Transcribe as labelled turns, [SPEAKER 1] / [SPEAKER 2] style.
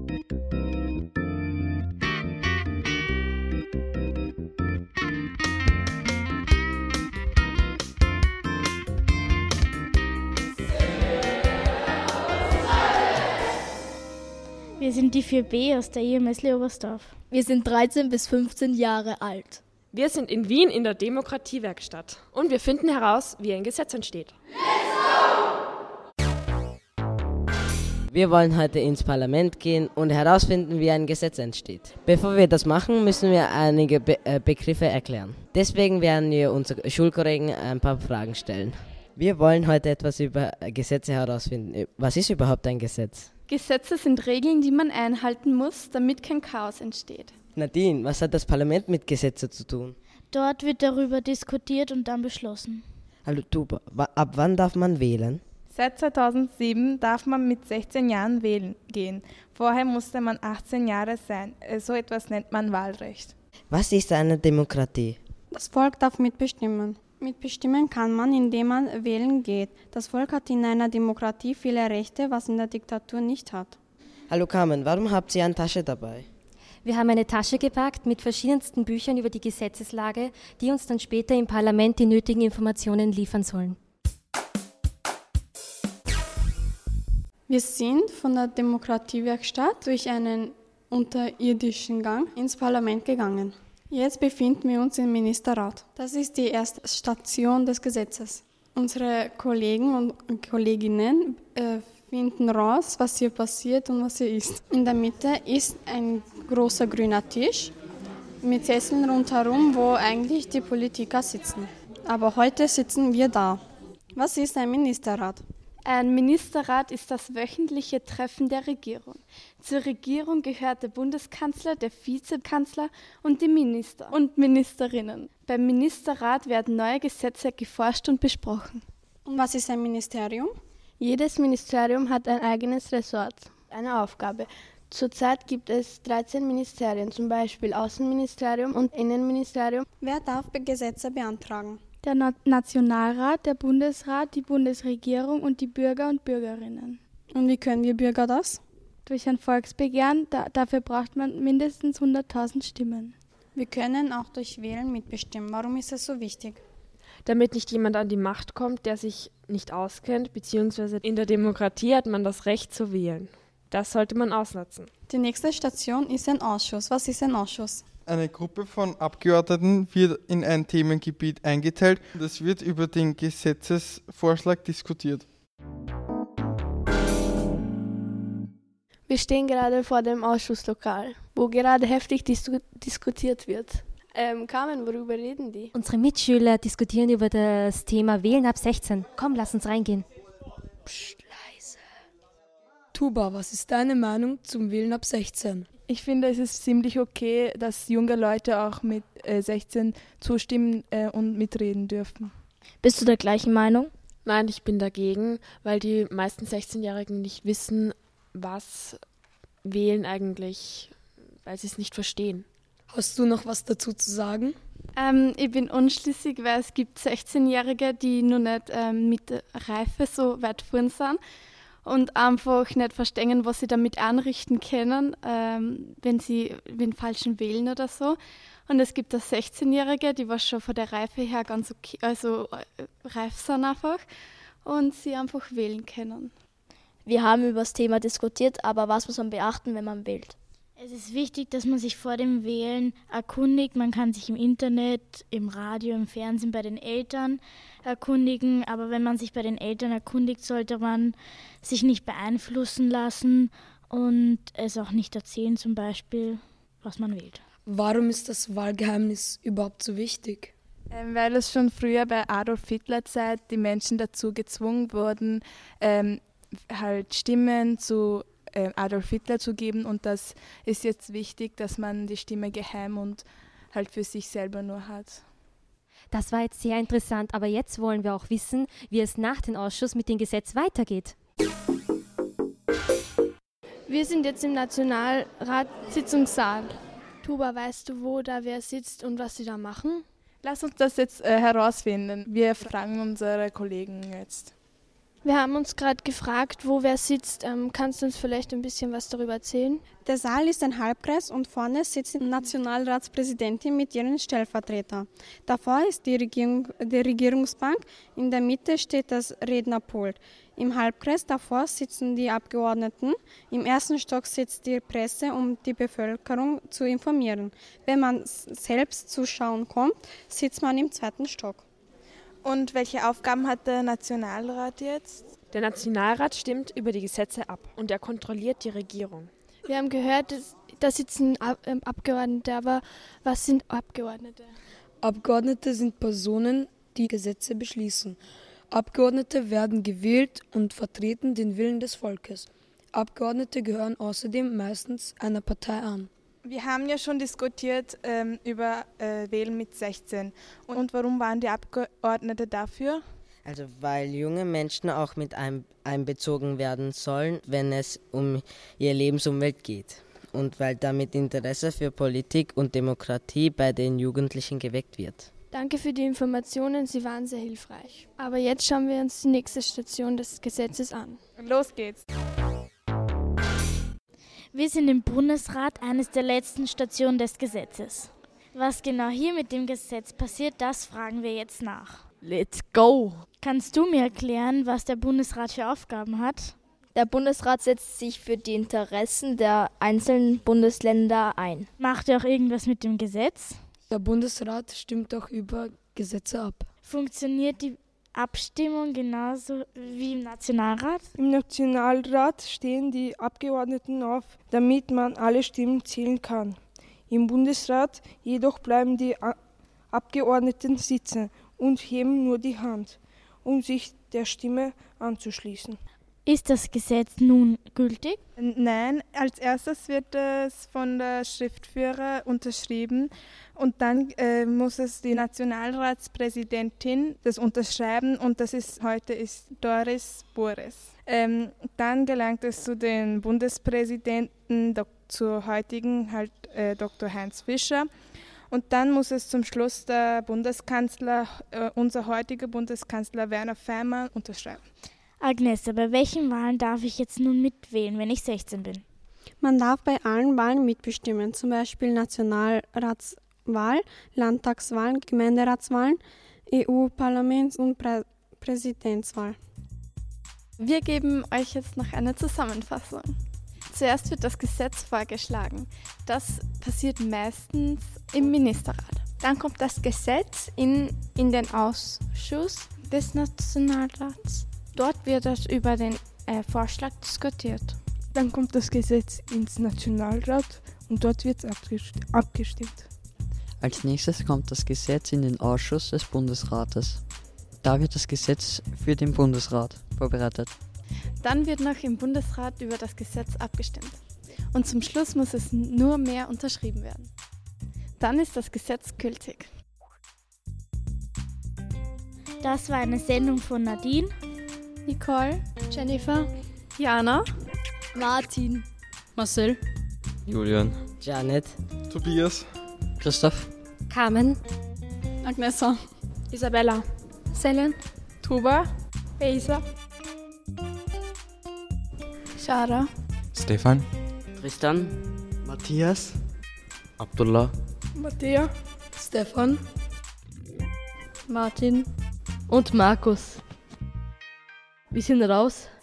[SPEAKER 1] Wir sind die 4B aus der IMSL Oberstdorf.
[SPEAKER 2] Wir sind 13 bis 15 Jahre alt.
[SPEAKER 3] Wir sind in Wien in der Demokratiewerkstatt und wir finden heraus, wie ein Gesetz entsteht.
[SPEAKER 4] Wir wollen heute ins Parlament gehen und herausfinden, wie ein Gesetz entsteht. Bevor wir das machen, müssen wir einige Begriffe erklären. Deswegen werden wir unseren Schulkollegen ein paar Fragen stellen. Wir wollen heute etwas über Gesetze herausfinden. Was ist überhaupt ein Gesetz?
[SPEAKER 5] Gesetze sind Regeln, die man einhalten muss, damit kein Chaos entsteht.
[SPEAKER 4] Nadine, was hat das Parlament mit Gesetzen zu tun?
[SPEAKER 1] Dort wird darüber diskutiert und dann beschlossen.
[SPEAKER 4] Hallo Tuba, ab wann darf man wählen?
[SPEAKER 6] Seit 2007 darf man mit 16 Jahren wählen gehen. Vorher musste man 18 Jahre sein. So etwas nennt man Wahlrecht.
[SPEAKER 4] Was ist eine Demokratie?
[SPEAKER 7] Das Volk darf mitbestimmen. Mitbestimmen kann man, indem man wählen geht. Das Volk hat in einer Demokratie viele Rechte, was in der Diktatur nicht hat.
[SPEAKER 4] Hallo Carmen, warum habt ihr eine Tasche dabei?
[SPEAKER 8] Wir haben eine Tasche gepackt mit verschiedensten Büchern über die Gesetzeslage, die uns dann später im Parlament die nötigen Informationen liefern sollen.
[SPEAKER 7] Wir sind von der Demokratiewerkstatt durch einen unterirdischen Gang ins Parlament gegangen. Jetzt befinden wir uns im Ministerrat. Das ist die erste Station des Gesetzes. Unsere Kollegen und Kolleginnen finden raus, was hier passiert und was hier ist. In der Mitte ist ein großer grüner Tisch mit Sesseln rundherum, wo eigentlich die Politiker sitzen. Aber heute sitzen wir da. Was ist ein Ministerrat?
[SPEAKER 5] Ein Ministerrat ist das wöchentliche Treffen der Regierung. Zur Regierung gehört der Bundeskanzler, der Vizekanzler und die Minister und Ministerinnen. Beim Ministerrat werden neue Gesetze geforscht und besprochen.
[SPEAKER 7] Und was ist ein Ministerium?
[SPEAKER 5] Jedes Ministerium hat ein eigenes Ressort, eine Aufgabe. Zurzeit gibt es 13 Ministerien, zum Beispiel Außenministerium und Innenministerium.
[SPEAKER 7] Wer darf Gesetze beantragen?
[SPEAKER 1] Der Nationalrat, der Bundesrat, die Bundesregierung und die Bürger und Bürgerinnen.
[SPEAKER 7] Und wie können wir Bürger das?
[SPEAKER 1] Durch ein Volksbegehren, dafür braucht man mindestens 100.000 Stimmen.
[SPEAKER 7] Wir können auch durch Wählen mitbestimmen. Warum ist das so wichtig?
[SPEAKER 3] Damit nicht jemand an die Macht kommt, der sich nicht auskennt, beziehungsweise in der Demokratie hat man das Recht zu wählen. Das sollte man ausnutzen.
[SPEAKER 7] Die nächste Station ist ein Ausschuss. Was ist ein Ausschuss?
[SPEAKER 9] Eine Gruppe von Abgeordneten wird in ein Themengebiet eingeteilt und es wird über den Gesetzesvorschlag diskutiert.
[SPEAKER 5] Wir stehen gerade vor dem Ausschusslokal, wo gerade heftig diskutiert wird. Carmen, worüber reden die?
[SPEAKER 8] Unsere Mitschüler diskutieren über das Thema Wählen ab 16. Komm, lass uns reingehen.
[SPEAKER 2] Psst, leise. Tuba, was ist deine Meinung zum Wählen ab 16?
[SPEAKER 6] Ich finde, es ist ziemlich okay, dass junge Leute auch mit 16 zustimmen und mitreden dürfen.
[SPEAKER 1] Bist du der gleichen Meinung?
[SPEAKER 3] Nein, ich bin dagegen, weil die meisten 16-Jährigen nicht wissen, was wählen eigentlich, weil sie es nicht verstehen.
[SPEAKER 2] Hast du noch was dazu zu sagen?
[SPEAKER 5] Ich bin unschlüssig, weil es gibt 16-Jährige, die noch nicht mit der Reife so weit vorn sind und einfach nicht verstehen, was sie damit anrichten können, wenn sie den Falschen wählen oder so. Und es gibt auch 16-Jährige, die was schon von der Reife her ganz okay, also reif sind einfach und sie einfach wählen können.
[SPEAKER 2] Wir haben über das Thema diskutiert, aber was muss man beachten, wenn man wählt?
[SPEAKER 1] Es ist wichtig, dass man sich vor dem Wählen erkundigt. Man kann sich im Internet, im Radio, im Fernsehen bei den Eltern erkundigen. Aber wenn man sich bei den Eltern erkundigt, sollte man sich nicht beeinflussen lassen und es auch nicht erzählen, zum Beispiel, was man wählt.
[SPEAKER 2] Warum ist das Wahlgeheimnis überhaupt so wichtig?
[SPEAKER 6] Weil es schon früher bei Adolf Hitler Zeit die Menschen dazu gezwungen wurden, halt Stimmen zu Adolf Hitler zu geben, und das ist jetzt wichtig, dass man die Stimme geheim und halt für sich selber nur hat.
[SPEAKER 8] Das war jetzt sehr interessant, aber jetzt wollen wir auch wissen, wie es nach dem Ausschuss mit dem Gesetz weitergeht.
[SPEAKER 5] Wir sind jetzt im Nationalrat-Sitzungssaal.
[SPEAKER 1] Tuba, weißt du, wo da wer sitzt und was sie da machen?
[SPEAKER 6] Lass uns das jetzt herausfinden. Wir fragen unsere Kollegen jetzt.
[SPEAKER 10] Wir haben uns gerade gefragt, wo wer sitzt. Kannst du uns vielleicht ein bisschen was darüber erzählen?
[SPEAKER 7] Der Saal ist ein Halbkreis und vorne sitzt die Nationalratspräsidentin mit ihren Stellvertretern. Davor ist die Regierungsbank, in der Mitte steht das Rednerpult. Im Halbkreis davor sitzen die Abgeordneten, im ersten Stock sitzt die Presse, um die Bevölkerung zu informieren. Wenn man selbst zuschauen kommt, sitzt man im zweiten Stock.
[SPEAKER 6] Und welche Aufgaben hat der Nationalrat jetzt?
[SPEAKER 3] Der Nationalrat stimmt über die Gesetze ab und er kontrolliert die Regierung.
[SPEAKER 10] Wir haben gehört, da sitzen Abgeordnete, aber was sind Abgeordnete?
[SPEAKER 2] Abgeordnete sind Personen, die Gesetze beschließen. Abgeordnete werden gewählt und vertreten den Willen des Volkes. Abgeordnete gehören außerdem meistens einer Partei an.
[SPEAKER 6] Wir haben ja schon diskutiert über Wählen mit 16. Und warum waren die Abgeordnete dafür?
[SPEAKER 4] Also weil junge Menschen auch mit einbezogen werden sollen, wenn es um ihre Lebensumwelt geht. Und weil damit Interesse für Politik und Demokratie bei den Jugendlichen geweckt wird.
[SPEAKER 10] Danke für die Informationen, sie waren sehr hilfreich. Aber jetzt schauen wir uns die nächste Station des Gesetzes an.
[SPEAKER 6] Los geht's!
[SPEAKER 1] Wir sind im Bundesrat, eines der letzten Stationen des Gesetzes. Was genau hier mit dem Gesetz passiert, das fragen wir jetzt nach.
[SPEAKER 11] Let's go!
[SPEAKER 1] Kannst du mir erklären, was der Bundesrat für Aufgaben hat?
[SPEAKER 11] Der Bundesrat setzt sich für die Interessen der einzelnen Bundesländer ein.
[SPEAKER 1] Macht er auch irgendwas mit dem Gesetz?
[SPEAKER 2] Der Bundesrat stimmt auch über Gesetze ab.
[SPEAKER 1] Funktioniert die Abstimmung genauso wie im Nationalrat?
[SPEAKER 12] Im Nationalrat stehen die Abgeordneten auf, damit man alle Stimmen zählen kann. Im Bundesrat jedoch bleiben die Abgeordneten sitzen und heben nur die Hand, um sich der Stimme anzuschließen.
[SPEAKER 1] Ist das Gesetz nun gültig?
[SPEAKER 6] Nein, als erstes wird es von der Schriftführer unterschrieben und dann muss es die Nationalratspräsidentin das unterschreiben und heute ist Doris Buress. Dann gelangt es zu den Bundespräsidenten, zur heutigen Dr. Heinz Fischer. Und dann muss es zum Schluss der Bundeskanzler, unser heutiger Bundeskanzler Werner Faymann, unterschreiben.
[SPEAKER 1] Agnes, bei welchen Wahlen darf ich jetzt nun mitwählen, wenn ich 16 bin?
[SPEAKER 7] Man darf bei allen Wahlen mitbestimmen, zum Beispiel Nationalratswahl, Landtagswahlen, Gemeinderatswahlen, EU-Parlaments- und Präsidentswahl.
[SPEAKER 5] Wir geben euch jetzt noch eine Zusammenfassung. Zuerst wird das Gesetz vorgeschlagen. Das passiert meistens im Ministerrat. Dann kommt das Gesetz in den Ausschuss des Nationalrats. Dort wird es über den Vorschlag diskutiert.
[SPEAKER 12] Dann kommt das Gesetz ins Nationalrat und dort wird es abgestimmt.
[SPEAKER 13] Als nächstes kommt das Gesetz in den Ausschuss des Bundesrates. Da wird das Gesetz für den Bundesrat vorbereitet.
[SPEAKER 5] Dann wird noch im Bundesrat über das Gesetz abgestimmt. Und zum Schluss muss es nur mehr unterschrieben werden. Dann ist das Gesetz gültig.
[SPEAKER 1] Das war eine Sendung von Nadine,
[SPEAKER 10] Nicole, Jennifer,
[SPEAKER 5] Jana,
[SPEAKER 11] Martin,
[SPEAKER 14] Marcel,
[SPEAKER 15] Julian,
[SPEAKER 4] Janet,
[SPEAKER 9] Tobias,
[SPEAKER 13] Christoph,
[SPEAKER 8] Carmen,
[SPEAKER 7] Agnesa,
[SPEAKER 10] Isabella,
[SPEAKER 5] Selen,
[SPEAKER 10] Tuba, Beisa,
[SPEAKER 5] Shara,
[SPEAKER 15] Stefan,
[SPEAKER 4] Tristan,
[SPEAKER 15] Matthias, Abdullah,
[SPEAKER 12] Matthäa,
[SPEAKER 2] Stefan,
[SPEAKER 11] Martin und Markus. Wir sind raus.